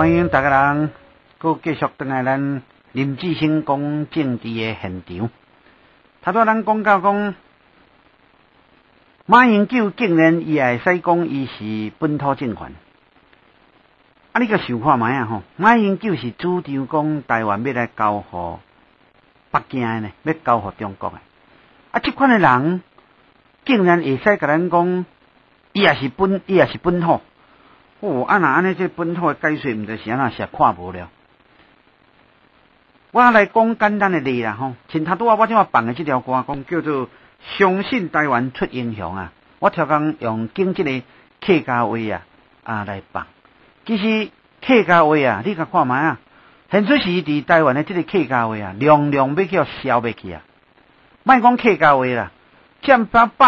欢迎大家人，佮继续回来咱林志兴讲政治的现场。头拄咱讲到讲，马英九竟然伊会使讲伊是本土政权，你个想看卖啊吼？马英九是主张讲台湾要来交互北京的呢，要交互中国的。这款的人竟然会使甲咱讲，伊也是本土。哦，若安尼这本土的解说，毋就是安那是看无了。我来讲简单的例啦吼，像头拄我即马放的这条歌，讲叫做“相信台湾出英雄”啊。我超工用经这个客家话来放。其实客家话你甲看卖啊，现在是伫台湾的这个客家话量要叫消灭去啊。莫讲客家话啦，占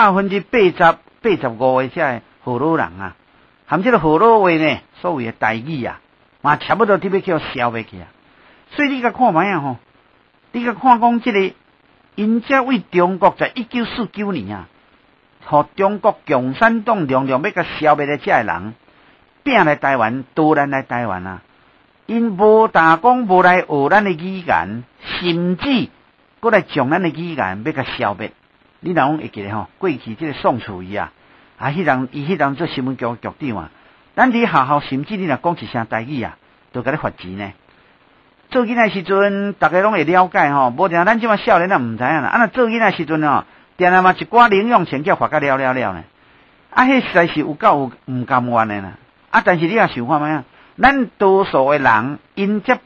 80%、85%的这河洛人啊。含这个河洛话呢，所谓的台语嘛差不多特别叫消灭去啊。所以你甲看卖啊吼，你甲看讲这个，因遮为中国在1949年互中国共产党量要甲消灭的这人，拼来台湾，倒咱来台湾因无但讲无来学咱的语言，甚至搁来将咱的语言要甲消灭。你若讲会记得吼，过去这个宋楚瑜伊迄人做新闻局局长咱伫学校甚至你若讲一声台语就甲你罚钱呢。做囡仔时阵，大家拢会了解吼，无定咱即马少年毋知影啦。若做囡仔时阵定嘛一寡零用钱叫罚甲了呢。迄实在是有够毋甘愿的啦。但是你也想看卖咱多数的人，因这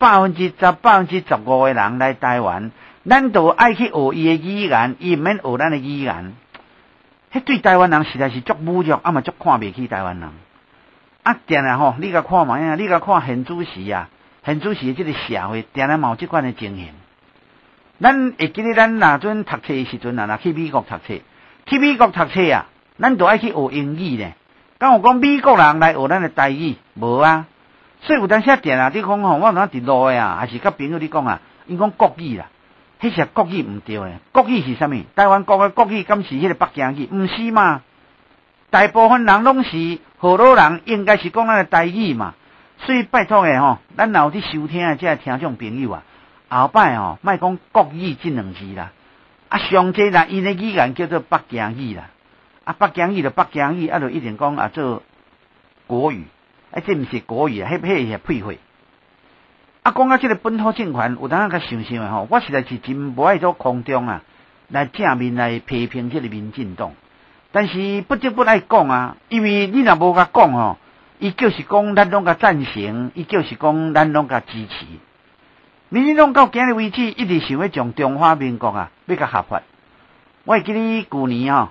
10%、15%的人来台湾，咱都爱去学伊的语言，伊毋免学咱的语言。迄对台湾人实在是足侮辱，嘛足看袂起台湾人。定吼，你甲看卖你甲看现主席现主席的这个社会，定嘛有即款的情形。咱会记得咱若阵读册的时阵若去美国读册，咱都爱去学英语呢。敢有讲美国人来学咱的台语？无啊。所以有当时定你讲吼，我若伫路的还是甲朋友你讲因讲国语啦。迄是国语毋对咧，国语是啥物？台湾国的国语敢是迄个北京语？毋是嘛？大部分人拢是河洛人，应该是讲咱的台语嘛。所以拜托的吼，咱若有伫收听的这听众朋友后摆莫讲国语这两字啦，上济啦，因的语言叫做北京语啦。北京语就北京语，就一定讲做国语，这毋是国语迄是屁话。讲到这个本土政权，有当甲想的吼，我实在是真无爱做空中来正面来批评这个民进党。但是不得不来讲因为你若无甲讲吼，伊就是讲咱拢甲赞成，伊就是讲咱拢甲支持。民进党到今日为止，一直想要将中华民国要甲合法。我会记得去年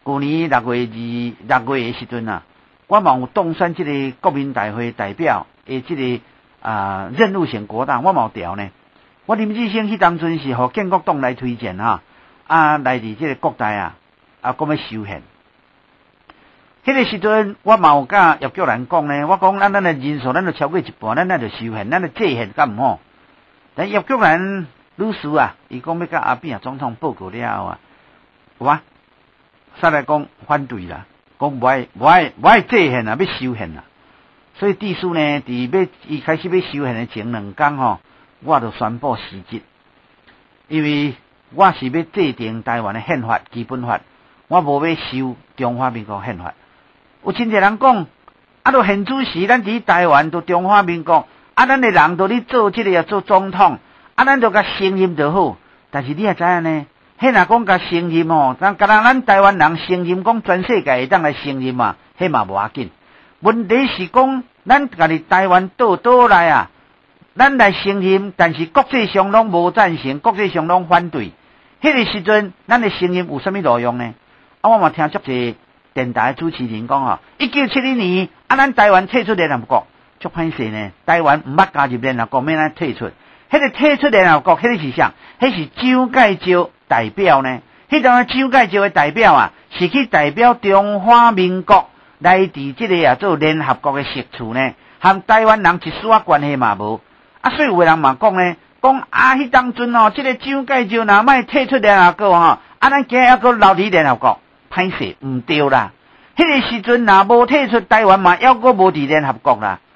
6月的时阵我嘛有当选这个国民大会代表的这个任务型国大，我嘛有调呢。我林志兴迄当阵是互建国党来推荐来伫这个国大讲要修宪。迄个时阵我嘛有甲叶菊兰讲呢，我讲咱的人数咱就超过一半，咱就修宪，咱就制宪敢毋好？但叶菊兰女士伊讲要甲阿扁总统报告了后有啊，煞来讲反对啦，讲无爱制宪要修宪啦。所以地书呢，伫伊开始要修宪的前2天我就宣布辞职，因为我是要制定台湾的宪法基本法，我无要修中华民国宪法。有真侪人讲就现主席咱伫台湾都中华民国咱的人都咧做这个做总统咱就甲承认就好。但是你也知影呢，迄若讲甲承认咱台湾人承认讲全世界会当来承认迄嘛无要紧。问题是讲，咱家己台湾倒来咱来承认，但是国际上拢无赞成，国际上拢反对。迄个时阵，咱的声音有啥物路用呢？我嘛听足侪电台主持人讲1970年咱台湾退出联合国，足歹势呢。台湾毋捌加入联合国，免咱退出。迄个退出联合国，迄个是啥？迄是蒋介石代表呢？迄阵蒋介石的代表是去代表中华民国。来伫这个做联合国的实处呢，和台湾人一丝关系嘛无。所以有人嘛讲呢，讲迄当阵这个蒋介石若莫退出联合国咱今还阁留伫联合国，歹势毋对啦。迄个时阵若无退出台湾嘛，还阁无伫联合国啦。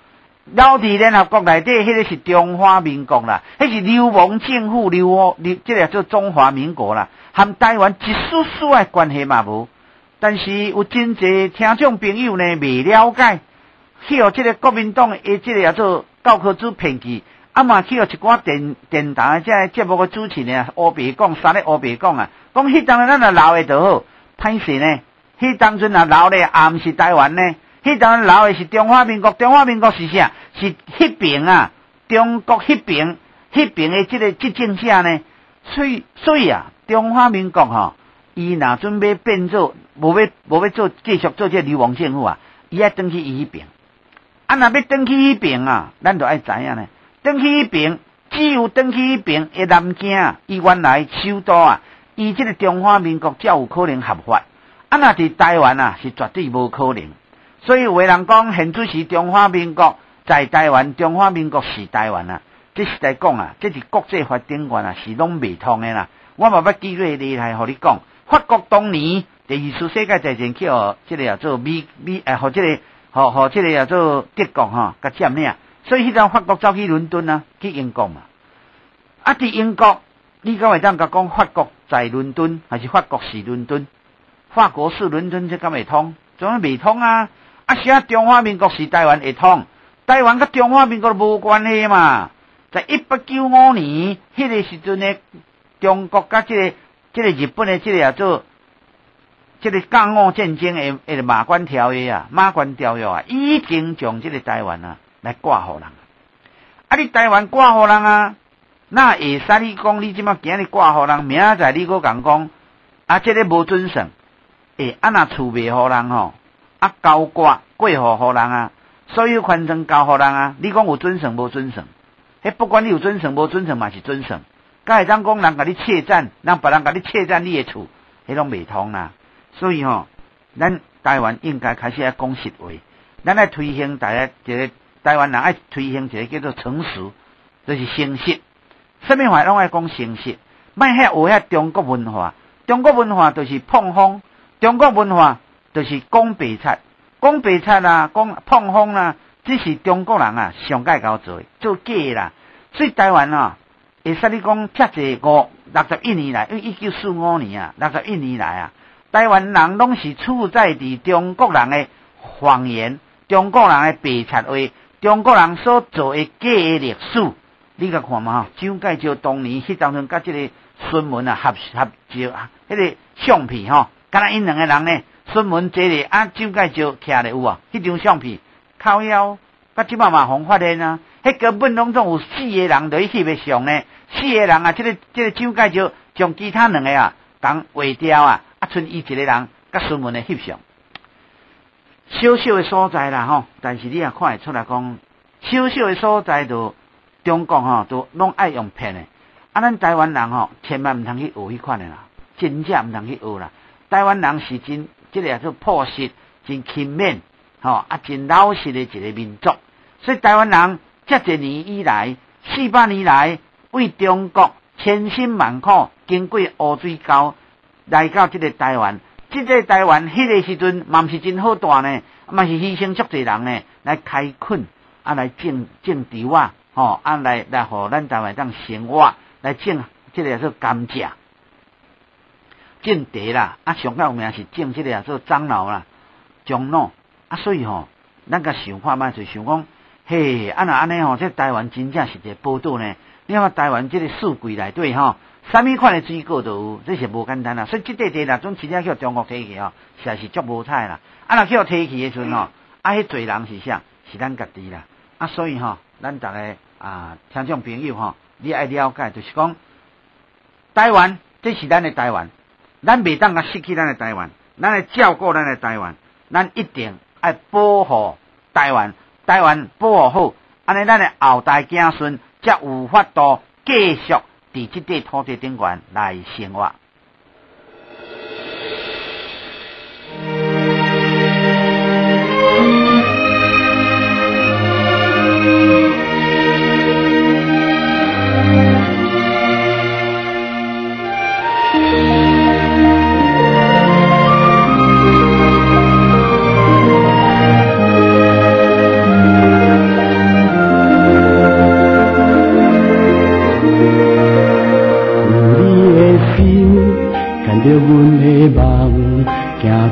老伫联合国内底，迄个是中华民国啦，迄是流亡政府即个做中华民国啦，和台湾一丝丝诶关系嘛无。但是有真侪听众朋友呢未了解，去互即个国民党诶即个叫做教科书骗去，嘛去互一寡电台即个节目诶主持人乌白讲，三咧乌白讲啊，讲迄当咱若留诶就好，歹势呢，迄当阵若留咧，也毋是台湾呢。迄当留的是中华民国，中华民国是啥？是迄边啊，中国迄边的即个执政者呢？所以啊，中华民国吼，伊若准备变做无要做继续做这流亡政府啊，伊爱转去伊迄边。若要转去迄边啊，咱就爱知影呢，转去迄边，只有转去迄边的南京，伊原来首都啊，伊即个中华民国才有可能合法。若伫台湾啊，是绝对无可能。所以有个人讲，现主是中华民国在台湾，中华民国是台湾啊。这实在讲啊，这是国际法顶悬啊，是拢未通的啦。我嘛要举个例来互你讲，法国当年第二次世界大战去互这个叫做互这个互这个叫做德国吼，甲占领。所以迄阵法国走去伦敦啊，去英国嘛。伫英国，你敢会当甲讲法国在伦敦，还是法国是伦敦？法国是伦敦，这敢会通？怎么未通啊？写中华民国是台湾会通，台湾甲中华民国无关系嘛。在1895年，迄个时阵呢，中国甲这个日本的这个叫做这个甲午战争的马关条约啊，已经将这个台湾啊来挂互人。你台湾挂互人啊，那会使你讲你即马今日挂互人，明仔载你搁讲这个无准绳，若厝卖互人吼。交割过户互人啊，所有权证交互人啊。你讲有准绳无准绳？迄不管你有准绳无准绳嘛是准绳。敢会当讲人甲你窃占，人别人甲你窃占你的厝，迄拢未通啦。所以咱台湾应该开始要讲实话，咱来推行一个台湾人爱推行一个叫做诚实，就是诚实。什么话拢爱讲诚实，莫遐学遐中国文化。中国文化就是碰风，中国文化。就是讲白贼，讲白贼啦，讲碰风啦，这是中国人啊上界搞做假啦。所以台湾啊，会使你讲遮济61年来，因为1945年啊，61年来啊，台湾人拢是处在伫中国人的谎言、中国人的白贼话、中国人所做的假的历史。你甲看嘛，蒋介石当年迄当阵甲这个孙文啊合照啊，迄个相片吼，敢若因两个人呢。孙文坐咧，蒋介石徛咧有啊，迄张相片靠腰，甲即嘛互发现啊，迄根本拢总有4个人在翕诶相呢，4个人啊，这个蒋介石将其他2个啊讲划掉啊，剩伊一个人甲孙文诶翕相，小小诶所在啦吼，但是你也看会出来讲，小小诶所在就中国吼都拢爱用骗诶，咱台湾人吼千万毋通去学迄款诶啦，真正毋通去学啦，台湾人是真。这个叫做朴实、真勤勉，真老实的一个民族。所以台湾人这几年以来，400年来为中国千辛万苦，经过乌水沟来到这个台湾。这个台湾迄个时阵，嘛是真好大呢，嘛是牺牲足侪人呢，来开垦来种稻啊，来互咱台湾当生活，来种这个叫做甘蔗。种茶啦，上较有名是种这个叫做樟脑啦、樟脑所以咱甲想看卖就想讲，嘿，若安尼这台湾真正是一个宝岛呢。你看台湾这个四季内底啥物款的水果都有，这是无简单啦。所以这块地啦，总真正叫中国摕去实在是足无彩啦。若叫摕去的时阵迄侪人是啥？是咱家己啦。所以咱逐个听众朋友你爱了解，就是讲台湾，这是咱的台湾。咱袂当失去咱的台湾，咱来照顾咱的台湾，咱一定爱保护台湾，台湾保护好，安尼咱的后代子孙才有法度继续伫这块土地顶悬来生活。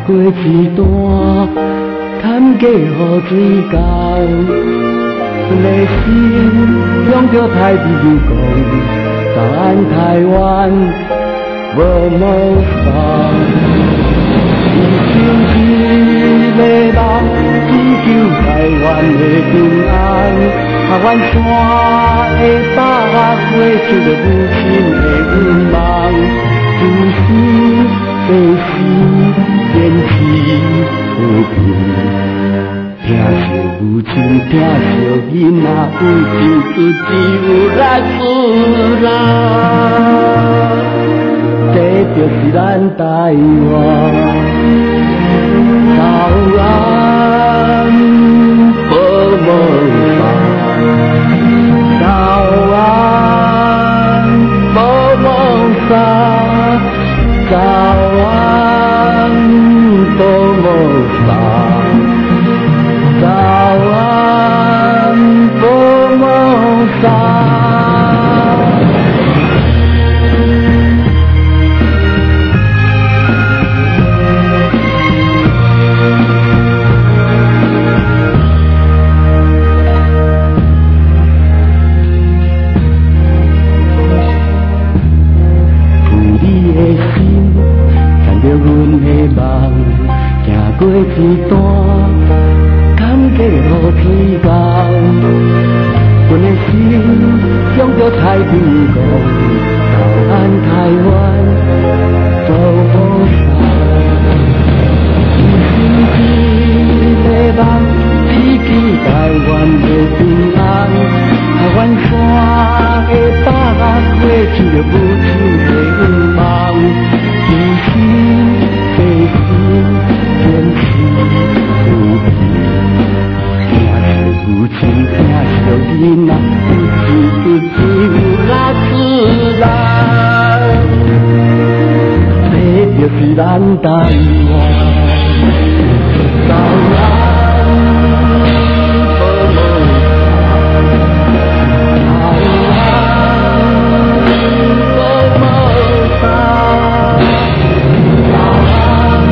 过一段探过雨水江，阮的心向着太平洋，早安台湾，无梦想。一个人只求台湾的平安，台湾山的百花开出母亲的愿望，自私地心坚持和平。听着母亲，听着囡仔，有志只有力出来，这就是咱台湾。早安，保梦沙，早安，保梦沙，早安，保梦沙，早安，保梦沙。过一段坎坷雨水江，阮的心向着太平洋，早安台湾，走好山。一个梦，只求台湾的平安，台湾山的百花开出着母亲的愿望，自信地心。坚持和平，听着母亲，听着囡仔，一有力出来，这就是咱台湾。早安，保梦沙，早安，保梦沙，早安。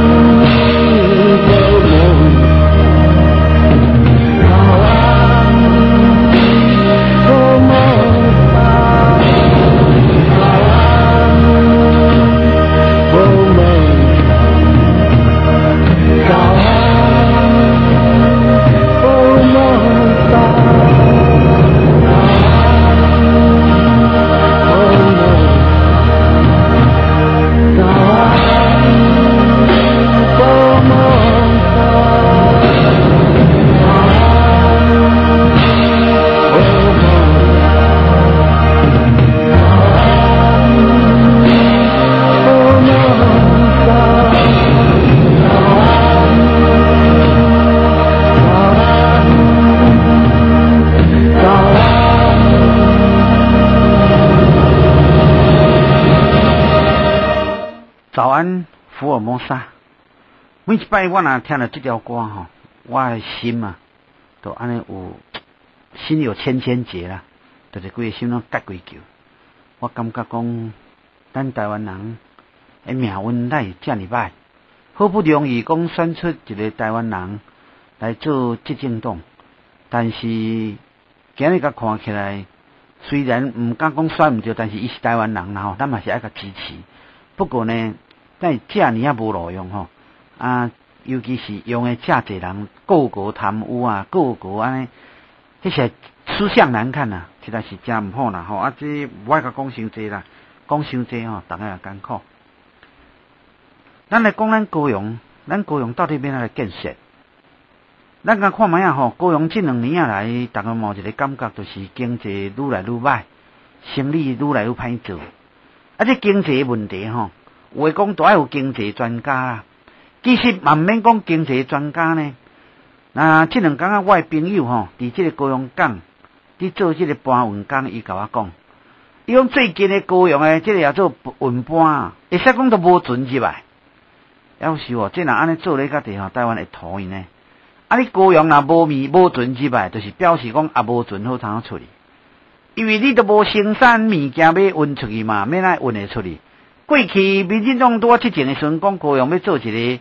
早安，福尔摩沙。每一摆我若听到这条歌吼，我的心啊，都安尼有心有千千结啦，就是规个心拢结几球。我感觉讲，咱台湾人的命运哪会这么歹？好不容易讲选出一个台湾人来做执政党，但是今日甲看起来，虽然唔敢讲选唔着，但是伊是台湾人啦吼，咱嘛是爱甲支持。不过呢，但这尔啊无路用吼，尤其是用的这侪人个个贪污啊，个个安尼，迄些吃相难看呐，实在是真唔好啦吼。这无爱甲讲伤济啦，讲伤济吼，大家也艰苦。咱来讲咱高雄，咱高雄到底要哪来建设？咱甲看卖啊吼，高雄这2年啊来，大家有一个感觉，就是经济愈来愈歹，生意愈来愈歹做。这经济问题吼，有诶讲都爱有经济专家啦。其实嘛毋免讲经济专家呢。那这2天啊，我诶朋友吼，伫这个高雄港，伫做这个搬运工，伊甲我讲，伊讲最近诶高雄诶，这个也做运搬啊，会使讲都无存入来。要是哦，这若安尼做咧，甲地吼台湾会拖伊呢。你高雄若无存入来，就是表示讲也无存好通出去。因为你都无生产物件要运出去嘛，免来运会出去。过去民进党拄啊执政的时阵，讲高雄要做一个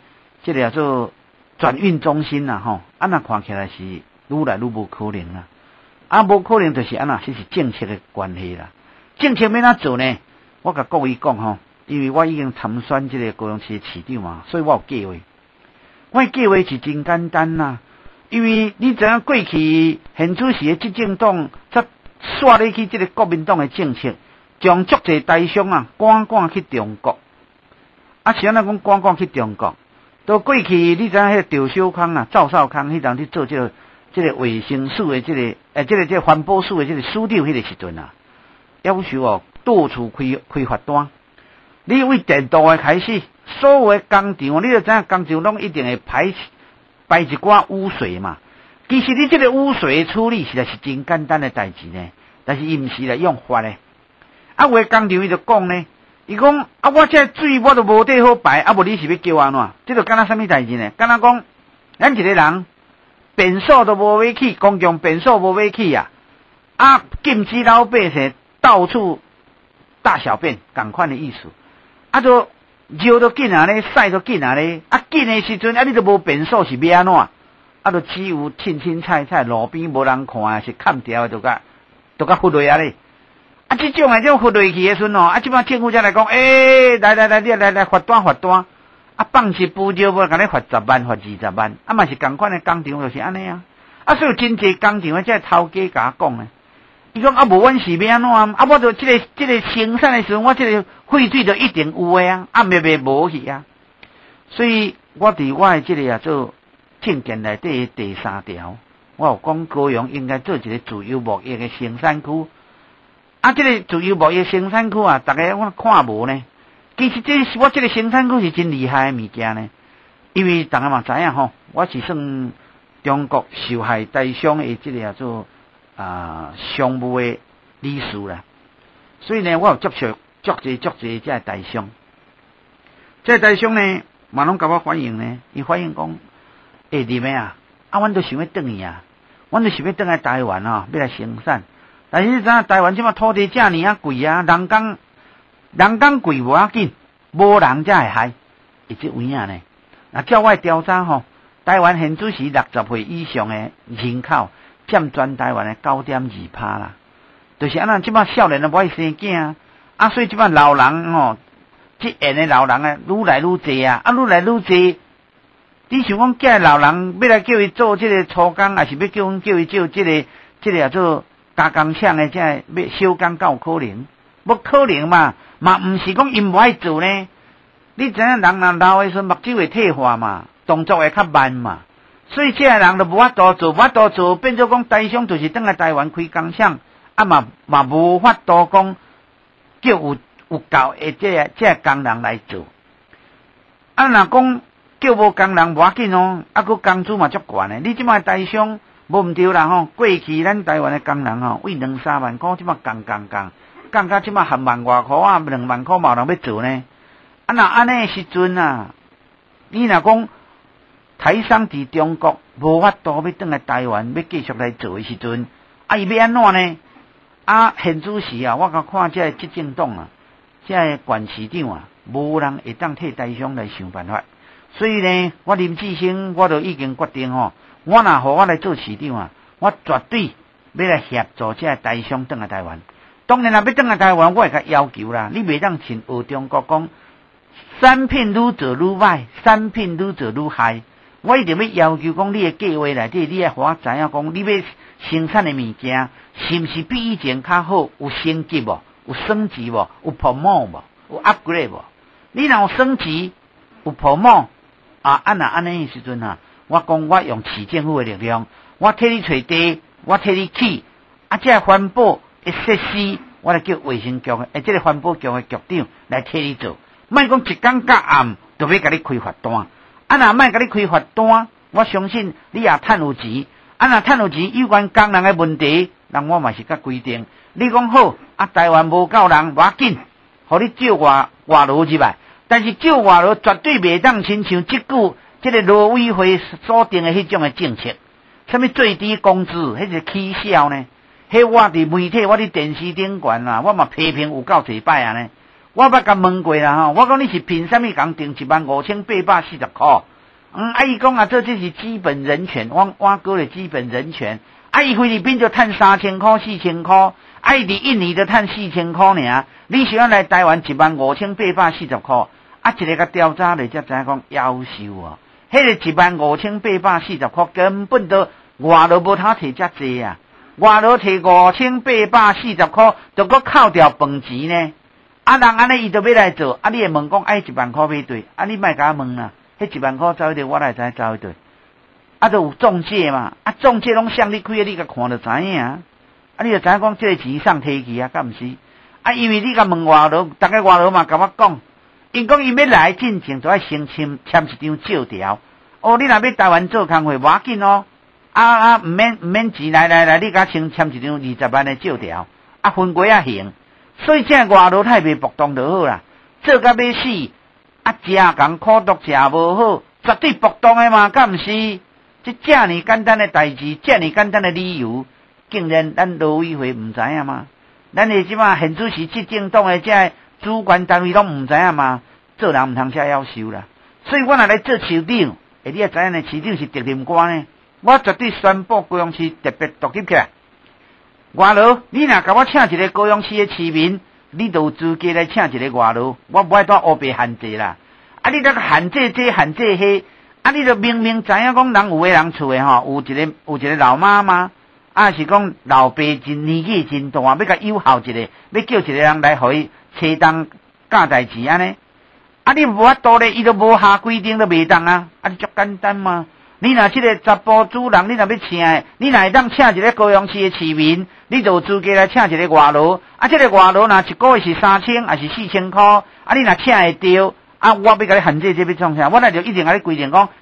这个叫做转运中心啦吼，啊那看起来是愈来愈无可能啦，啊无可能就是安那，这是政策的关系啦。政策要哪做呢？我甲各位讲吼，因为我已经参选这个高雄市的市长嘛，所以我有计划。我的计划是真简单啦，因为你知影过去现主席的执政党则刷入去这个国民党的政策，将足侪台商啊赶去中国。啊，是安怎讲赶去中国？到过去你知影迄个赵少康啊、赵少康迄人去做这个卫生署的这个环保署的这个署长迄个时阵啊，要求哦到处开罚单。你为电道的开始，所有的工厂，你就知影工厂拢一定会排一寡污水嘛。其实你这个污水的处理实在是真简单的代志呢，但是伊毋是来用法的。啊，有的工厂伊就讲呢，伊讲啊，我这水我都无地好排，啊，无你是要叫安怎？这就干那什么代志呢？干那讲，咱一个人便所都无要去，公共便所无要去啊，啊，禁止老百姓到处大小便，同款的意思。啊，就热都紧啊咧，晒都紧啊咧，啊紧的时阵，啊你都无便所是要安怎？啊，就只有青菜路边无人看啊，是砍掉的，都甲忽略啊咧。啊，这种忽略去的时阵哦，啊，即摆政府才来讲，来，你来罚单，啊，放一步就要甲你罚10万，罚20万，啊嘛是同款的工厂就是安尼啊，啊，所以真济工厂即个头家甲我讲诶。伊讲啊，无阮是要安怎？啊，我就这个生产的时候，我这个废水就一定有诶啊，啊袂无去啊。所以我伫我的这个做政见内底第3条，我有讲高雄应该做一个自由贸易的生产区。啊，这个自由贸易生产区啊，大家我看无呢。其实我这个生产区是真厉害的物件呢，因为大家嘛知影吼，我是算中国受害台商的这个叫做。商务的理事啦，所以呢，我有接触足侪这台商，这台商呢，嘛拢甲我反映呢，伊反映讲，你们啊，阮都想要转去啊，阮都想要转来台湾啊，要来生产，但是你知影台湾即马土地遮尔啊贵啊，人工贵无要紧，无人才会害，是这位啊呢。那照我调查吼，台湾现主是60岁以上的人口。占全台湾的9.2%啦，就是安那即摆少年都无爱生囝啊，所以即摆老人吼，即end的老人啊，愈来愈侪啊，愈来愈侪。你想讲这老人要来叫伊做即个粗工，还是要叫伊做即个叫做加工厂的，即要小工才有可能？无可能嘛，毋是讲因无爱做呢。你知影人若老的时阵目睭会退化嘛，动作会较慢嘛。所以这人就无法度做，变做讲台商就是等来台湾开工厂，啊嘛无法度讲叫有够的这工人来做。啊，若讲叫无工人无要紧哦，啊个工资嘛足悬的。你即摆台商无毋对啦吼，过去咱台湾的工人吼，为2-3万块，即摆降到即摆含万外块啊，2万块嘛有人要做呢。啊，若安尼的时阵啊，你若讲。台商伫中国无法度要转来台湾，要继续来做的时阵，啊，伊要安怎呢？啊，现主时啊，我甲看这执政党啊，这县市长啊，无人会当替台商来想办法。所以呢，我林志升我就已经决定吼，我若互我来做市长啊，我绝对要来协助这台商转来台湾。当然啦，要转来台湾，我会甲要求啦，你袂当像学中国讲，产品愈做愈歹，产品愈做愈害。我一定要求讲，你的计划内底，你要互我知影讲，你要生产的物件是毋是比以前较好？有升级无？有升级无？有 promote 无？有 upgrade 无？你若有升级，有 promote 啊，安尼的时阵啊，我讲我用市政府的力量，我替你找地，我替你起，啊，这环保的设施，我来叫卫生局的，这个环保局的局长来替你做，莫讲一天到暗就要甲你开罚单。啊，若莫甲你开罚单，我相信你也趁有钱。啊，若趁有钱，有关工人的问题，人我嘛是甲规定。你讲好，啊，台湾无够人，无要紧，互你借外劳入来。但是借外劳绝对袂当亲像即句这个劳委会所定的迄种的政策，什么最低工资，迄是起笑呢？迄我伫媒体，我伫电视顶悬啊，我嘛批评有够侪摆啊呢。我捌甲问过啦吼，我讲你是凭什么共定15840块？ 伊讲啊，这是基本人权，我哥的基本人权。伊菲律宾就赚3000块、4000块，伊伫印尼就赚4000块尔。你想要来台湾15840块，一个甲调查咧才知影讲夭寿啊！迄个15840块根本都外劳无通摕遮济啊！外劳摕5840块，就搁扣掉饭钱呢。人安尼伊就要来做，你会问讲1万块买对，你莫甲我问啦，迄1万块走一对，我来知走一对。就有中介嘛，中介拢向你开，你甲看就知影。你就知影讲这个钱送摕去啊，敢毋是？因为你甲问外劳，逐个外劳嘛甲我讲，因讲伊要来进前，就要先签一张借条。你若要台湾做工会，无要紧哦。毋免钱，来，你甲签一张20万的借条，分几行。所以这外劳太袂搏动就好啦，做甲要死，食工苦毒食无好，绝对搏动的嘛，敢毋是？这尔简单的代志，这尔简单的理由，竟然咱劳委会毋知影吗？咱的即马现主席执政党的这主管单位拢毋知影吗？做人毋通遮夭寿啦。所以我若来做市长，你也知影呢，市长是责任官呢，我绝对宣布高雄市特别独立起来。外劳，你若甲我请一个高雄市的市民，你就有资格来请一个外劳，我不爱带乌白限制啦。你这个限制这限制迄。你就明明知影讲人有个人厝诶吼，有一个老妈妈，是讲老爸真年纪真大，要甲友好一个，要叫一个人来互伊车当教代志安尼。你无法度咧，伊都无下规定都袂当啊。你足简单嘛。你若即个查甫主人，你若要请诶，你若会当请一个高雄市诶市民，你就有资格来请一个外劳。即个外劳若一个月是3000还是4000块，你若请会着。我要甲你限制这要创啥？我那就一定甲你规定讲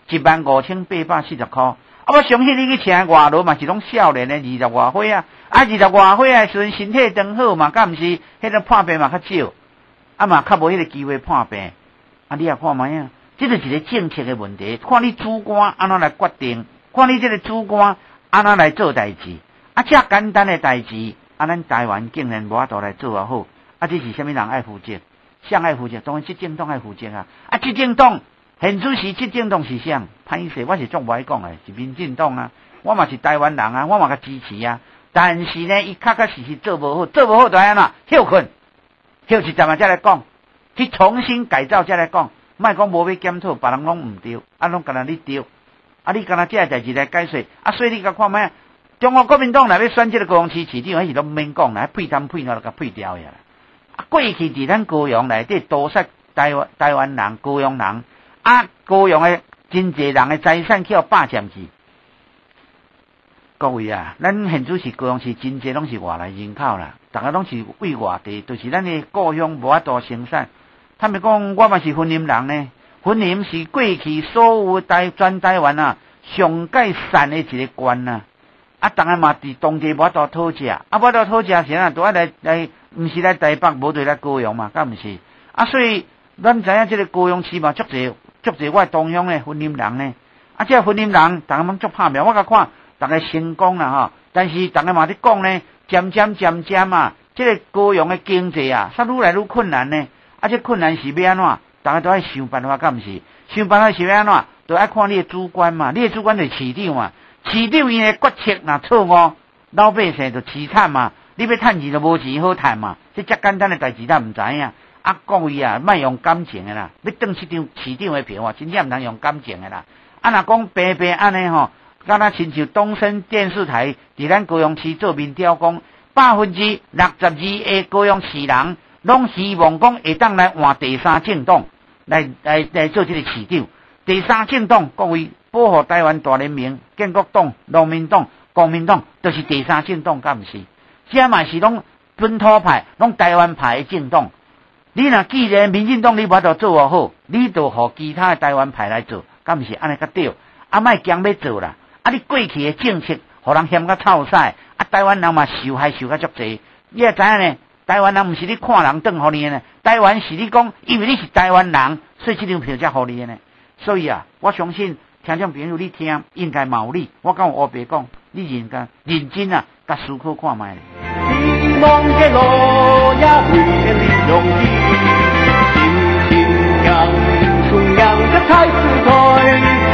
15840块。我相信你去请外劳嘛是拢少年的20外岁啊，20外岁啊，时阵身体当好嘛，敢毋是？迄个破病嘛较少，嘛较无迄个机会破病。你也看卖啊，这就是一个政策的问题，看你主管安怎来决定，看你这个主管安怎来做代志。这简单的代志，咱台湾竟然无法度来做啊好。这是啥物人爱负责？谁爱负责？当然执政党爱负责啊！执政党现主席执政党是谁？歹势，我是足无爱讲诶，是民进党啊！我嘛是台湾人啊，我嘛甲支持啊。但是呢，伊确实做无好，做无好就安怎休困，休一阵嘛才来讲，去重新改造才来讲，莫讲无要检讨，别人拢毋对，拢干那你对，你干那这代志来解说，所以你甲看卖，中国国民党若要选这个高雄市市长，迄是拢免讲啦，配汤配料就甲配掉呀。过去伫咱高雄内底屠杀台湾人、高雄人，高雄的真侪人的财产去互霸占去。各位啊，咱现主是高雄市真侪拢是外来人口啦，大家拢是为外地，就是咱的故乡无法度生产。他们讲我嘛是婚姻人呢，婚姻是过去所有全台湾上界善的一个关啊。当然嘛，伫当地无法度讨食，无法度讨食时都爱来。毋是来台北，无对来高雄嘛，敢毋是？所以咱知影即个高雄市嘛，足侪我同乡的婚姻人呢。即个婚姻人，逐个拢足拍拼，我甲看，逐个成功啦吼。但是逐个嘛伫讲呢，渐渐即个高雄的经济煞愈来愈困难呢。即困难是要安怎？逐个都爱想办法，敢毋是？想办法是要安怎？都爱看你的主管嘛，你的主管就是市长嘛。市长伊的决策若错误，老百姓就凄惨嘛。你要趁钱就无钱好趁嘛，这简单的代志咱毋知影。各位莫用感情的啦，要当市长的票真正毋通用感情的啦。若讲白白安尼吼，敢若亲像东森电视台伫咱高雄市做民调讲，62%的高雄市人拢希望讲会当来换第三政党来做这个市长。第三政党，各位保护台湾大联盟、建国党、农民党、国民党，都是第三政党，敢毋是？这嘛是拢本土派、拢台湾派的政党。你若既然民进党你无法度做好，你就互其他的台湾派来做，敢毋是安尼较对？莫强要做啦。你过去的政策，互人嫌甲臭屎，台湾人嘛受害受甲足济。你也知影呢，台湾人毋是你看人当互你的呢，台湾是你讲，因为你是台湾人，所以这张票才互你的呢。所以我相信听众朋友你听应该嘛有理。我讲乌白讲，你认真甲思考看卖。希望这路也会变得容易，心情像春阳的太阳台。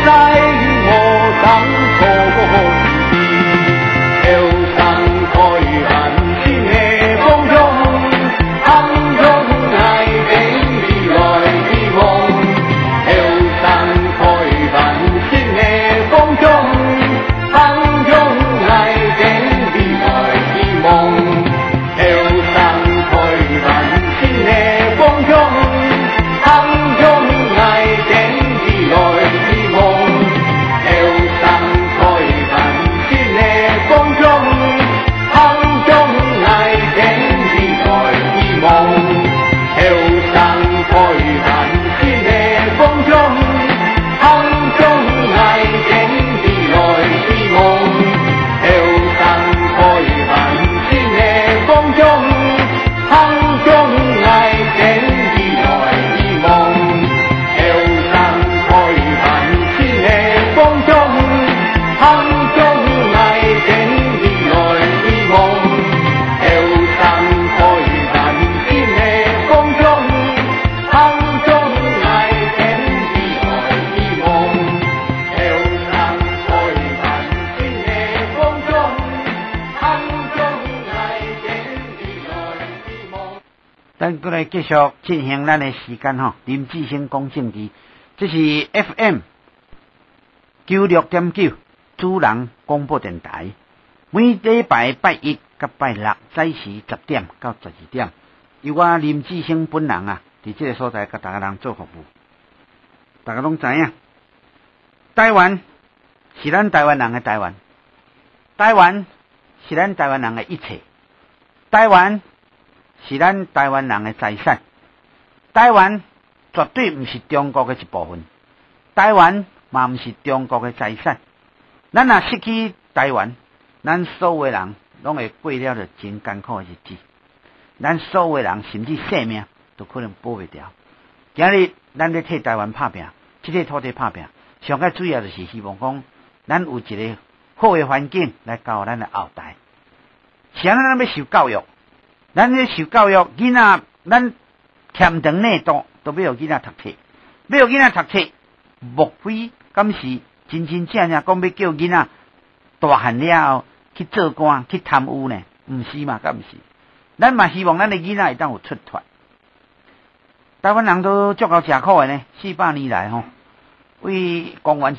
在我当初后上开万千的风中，空中爱定未来之梦，后上开万千的风中，空中爱定未来之梦，后上开万千的风中，空中爱定未来之梦，后上开万千的风中，空中爱定未来之梦，后上开万千的风中，空中爱定未来之梦，后上开万千的风中，空中爱定未来之梦，后上开万千的风中，空中爱定未来之梦，後上開萬千的風中，空中愛定未來之夢，後上開萬千的風中，空中愛定未來之夢。 咱过来继续进行咱的时间吼，林志兴讲政治，这是 FM 96.9主人广播电台，每礼拜拜一甲拜六早时10点到12点，由我林志兴本人啊，伫这个所在甲大家人做服务。大家拢知影，台湾是咱台湾人的台湾，台湾是咱台湾人的一切，台湾是咱台湾人的财产，台湾绝对不是中国的一部分，台湾嘛不是中国的财产。咱若失去台湾，咱所有人拢会过了着真艰苦的日子，咱所有人甚至性命都可能保袂掉。今日咱咧替台湾拍拼，这个土地拍拼，上个主要就是希望讲，咱有一个好的环境来教咱的后代。是安咱要受教育，咱咧受教育，囡仔咱欠长内多，都要囡仔读册，要囡仔读册，莫非敢是真真正正讲要叫囡仔大汉了后去做官去贪污呢？毋是嘛？敢毋是？咱嘛希望咱的囡仔会当有出头。台湾人都足够吃苦的呢，400年来吼，为公元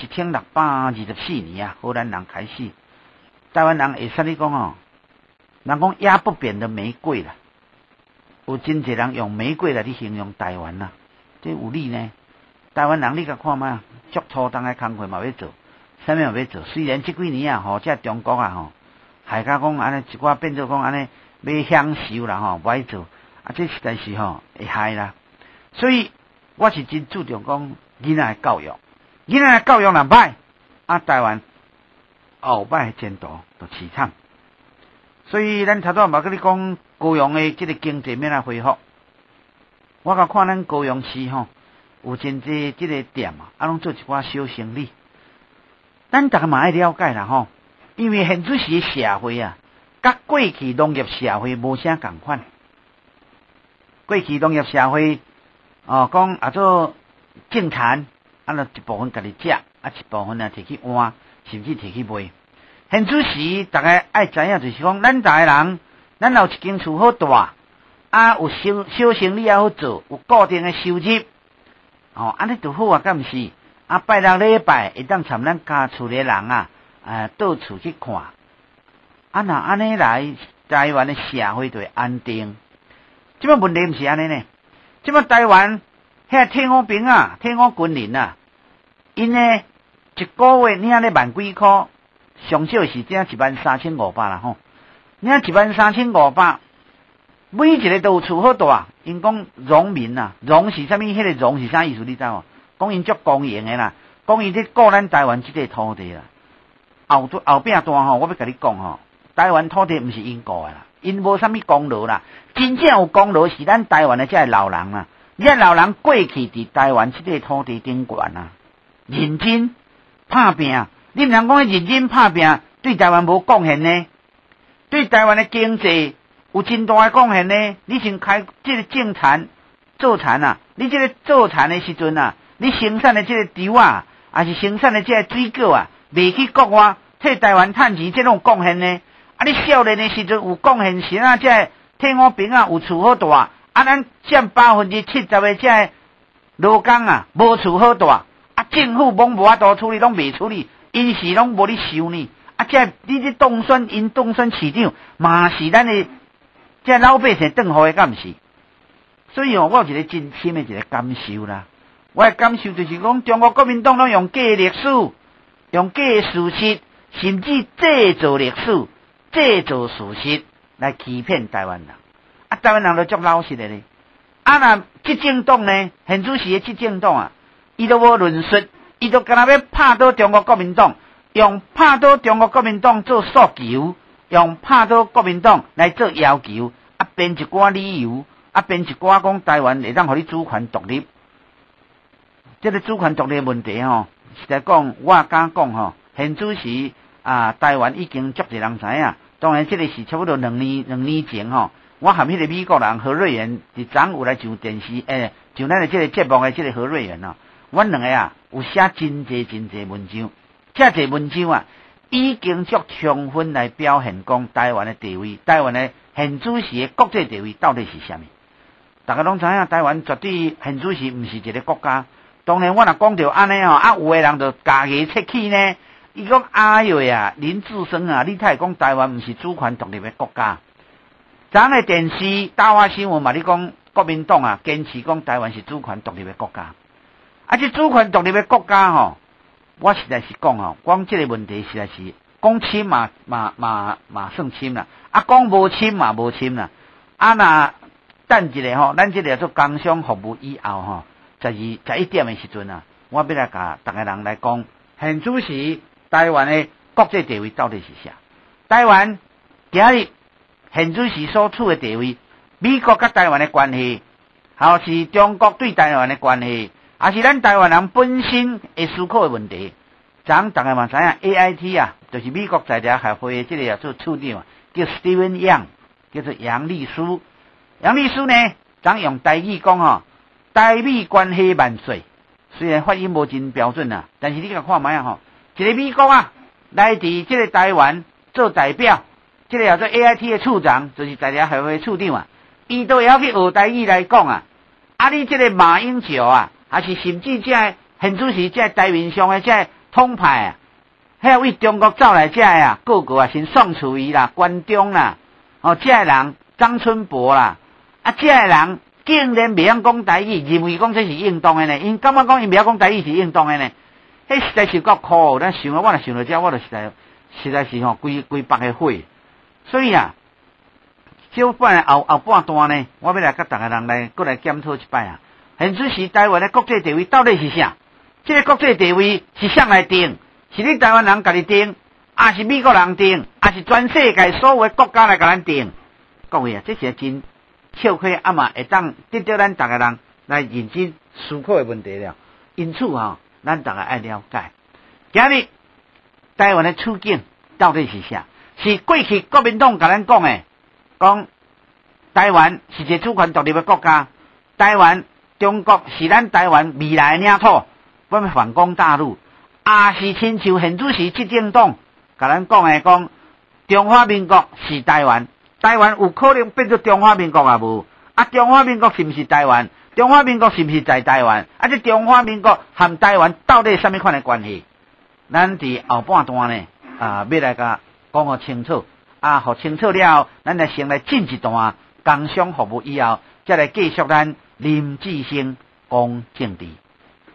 1624年啊，荷兰人开始，台湾人会使你讲哦，人讲压不扁的玫瑰啦，有真侪人用玫瑰来去形容台湾啦，这有理呢。台湾人你甲看嘛，足粗重的工课嘛要做，啥物嘛要做。虽然这几年啊，吼，这中国啊，吼，害甲讲安尼一寡变做讲安尼要享受啦，吼，不爱做，啊，这实在是吼会害啦。所以我是真注重讲囡仔的教育，囡仔的教育若歹，啊，台湾后摆的前途就凄惨。所以咱头拄嘛跟你讲，高雄的这个经济免来恢复，我甲看咱高雄市吼。有真济即个店啊，拢做一寡小生意。咱大家嘛爱了解啦吼，因为现在时社会啊，甲过去农业社会无啥共款。过去农业社会讲啊做种田，啊就一部分家己食，啊一部分啊摕去换，甚至摕去卖。现在时大家爱知影就是讲，咱大个人，咱有一间厝好大，啊有小生意也好做，有固定的收入。安尼就好啊，敢毋是？啊，拜六礼拜会当参咱家厝的人啊，到处去看。啊，若安尼来，台湾的社会就会安定。即摆问题毋是安尼呢？即摆台湾遐退伍兵啊、退伍军人啊，因呢一个月领咧万几箍，上少是领13500啦吼，领13500。每一个都有厝好大，因讲农民啊，农是啥物？迄个农是啥意思？你知无？讲因足公营的啦，讲因咧顾咱台湾即个土地啦。后壁段吼，我要甲你讲吼，台湾土地毋是因顾的啦，因无啥物功劳啦。真正有功劳是咱台湾的这老人啦，这老人过去伫台湾即个土地顶悬啊，认真拍拼。你毋通讲认真拍拼对台湾无贡献呢？对台湾的经济有真大的贡献呢。你先开这个种田做田啊，你这个做田的时阵啊，你生产的这个稻啊， 也是生产的这水果啊，卖去国外替台湾赚钱，这种贡献呢？啊，你少年的时阵有贡献时啊，这替我兵啊有厝好住啊，咱占70%的这劳工啊无厝好住啊，政府忙无法度处理，拢未处理，因是拢无咧收呢。这你这当选因当选市长，嘛是咱的这老百姓转互的，敢毋是？所以我有一个真深的一个感受啦。我的感受就是讲，中国国民党拢用假的历史，用假的事实，甚至制造历史、制造事实来欺骗台湾人。台湾人就足老实的咧。若执政党呢，现主席的执政党啊，伊都无论述，伊都干那要拍倒中国国民党。用拍倒中国国民党做诉求，用拍倒国民党来做要求，编一寡理由，编一寡讲台湾会当互你主权独立。这个主权独立的问题吼，实在讲，我敢讲吼，现主席台湾已经足侪人知影。当然，这个是差不多两年前吼，我含迄个美国人何瑞元，伫昨有来上电视，上咱的这个节目的这个何瑞元哦，阮两个有写真侪文章。这些文章啊，已经足充分来表现讲台湾的地位，台湾的现主席的国际地位到底是啥物？大家拢知影，台湾绝对现主席毋是一个国家。当然，我若讲到安尼吼，有的人就假牙切起呢。伊讲哎哟呀，林志升啊，你太讲台湾毋是主权独立的国家。昨昏的电视大话新闻嘛，你讲国民党啊，坚持讲台湾是主权独立的国家。这主权独立的国家吼。我实在是讲吼，讲这个问题实在是讲深嘛算深啦，讲无深嘛无深啦。若等一下吼，咱这个做工商服务以后吼，11点的时阵啊，我要来甲大家人来讲，现主席台湾的国际地位到底是啥？台湾今日现主席所处的地位，美国甲台湾的关系，还是中国对台湾的关系？也是咱台湾人本身会思考的问题。咱大家嘛知影 AIT 啊，就是美国在台协会的这个做处长啊，叫 Steven Yang， 叫做杨丽书。杨丽书呢，咱用台语讲吼，台美关系万岁。虽然发音无真标准啊，但是你甲看卖啊吼，一个美国啊来伫这个台湾做代表，这个叫做 AIT 的处长，就是在台协会的处长啊，伊都会晓去学台语来讲啊。你这个马英九啊。还是甚至这现主席这台面上的这统派啊，遐为中国走来这啊，个啊，像宋楚瑜啦、关中啦，这人张春博啦，这人竟然袂晓讲台语，认为讲这是应当的呢？因感觉讲因袂晓讲台语是应当的呢？迄实在是够苦，咱想我若想到这，我就实在是吼规腹的火。所以啊，小半后半段呢，我要来甲大家人来过来检讨一摆啊。现主席台湾的国际地位到底是啥？这个国际地位是谁来定？是你台湾人家己定，还是美国人定，还是全世界所有的国家来甲咱定？各位啊，这是真笑亏嘛会当得到咱大家人来认真思考的问题了。因此咱大家爱了解，今日台湾的处境到底是啥？是过去国民党甲咱讲的，讲台湾是一个主权独立的国家，台湾。中国是咱台湾未来的领土，我们反攻大陆，是亲像现主席执政党甲咱讲的讲，中华民国是台湾，台湾有可能变做中华民国啊无？中华民国是毋是台湾？中华民国是毋是在台湾？这中华民国和台湾到底什么款的关系？咱伫后半段呢，要来甲讲互清楚，互清楚了后，咱来先来进一段工商服务以后，再来继续咱林志升讲政治。